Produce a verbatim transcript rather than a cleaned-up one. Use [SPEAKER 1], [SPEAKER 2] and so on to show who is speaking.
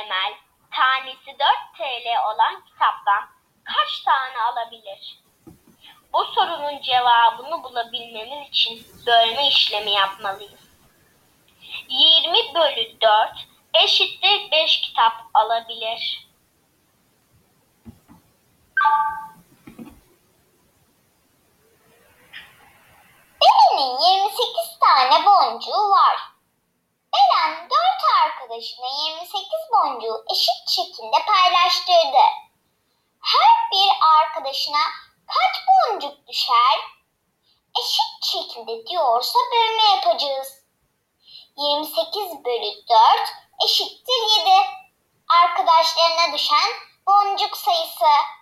[SPEAKER 1] Emel, tanesi dört T L olan kitaptan kaç tane alabilir? Bu sorunun cevabını bulabilmemiz için bölme işlemi yapmalıyız. yirmi bölü dört eşittir beş kitap alabilir.
[SPEAKER 2] Beren'in yirmi sekiz tane boncuğu var. Beren dört arkadaşına yirmi sekiz boncuğu eşit şekilde paylaştırdı. Her bir arkadaşına kaç boncuk düşer? Eşit şekilde diyorsa bölme yapacağız. yirmi sekiz bölü dört eşittir yedi. Arkadaşlarına düşen boncuk sayısı.